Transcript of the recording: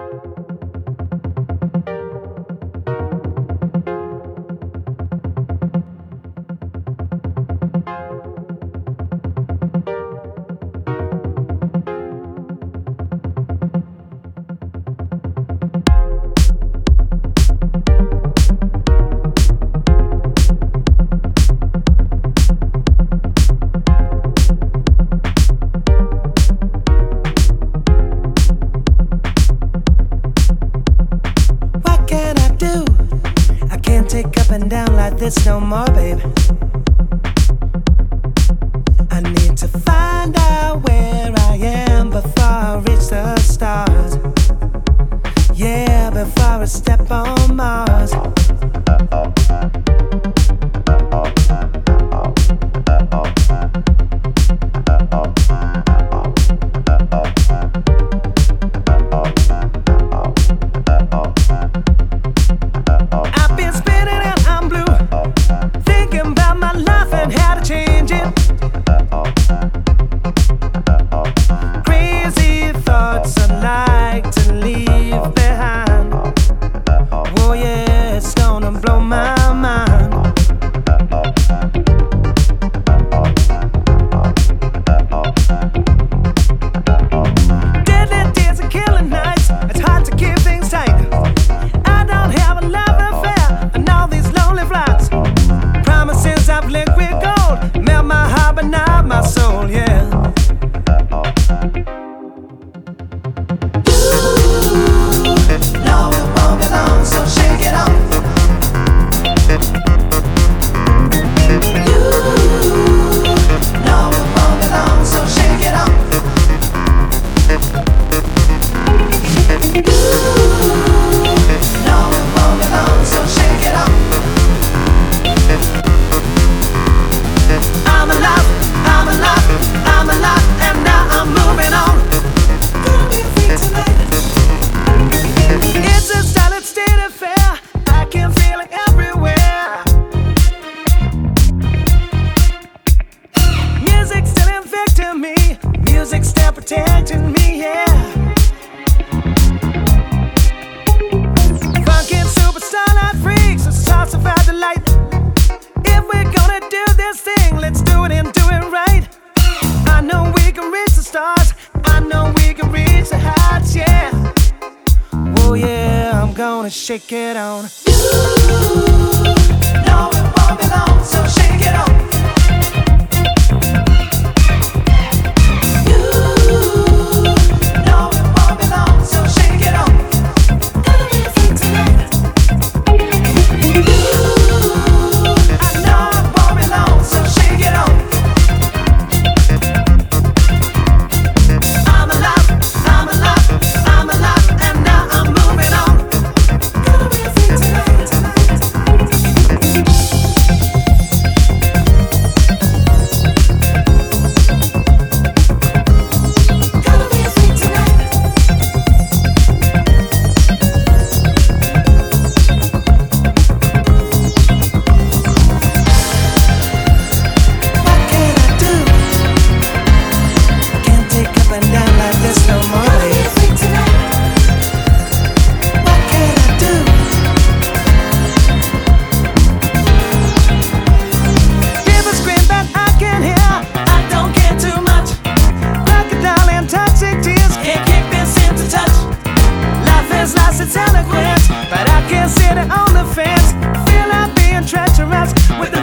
This no more, baby. I need to find out where I am before I reach the stars. Yeah, before I step on Mars. Protecting me, yeah. Fucking superstar like freaks, let's talk about the light. If we're gonna do this thing, let's do it and do it right. I know we can reach the stars, I know we can reach the heights, yeah. Oh yeah, I'm gonna shake it on. You know it won't be long, so shake it on. But I can't sit it on the fence. Feel like being treacherous with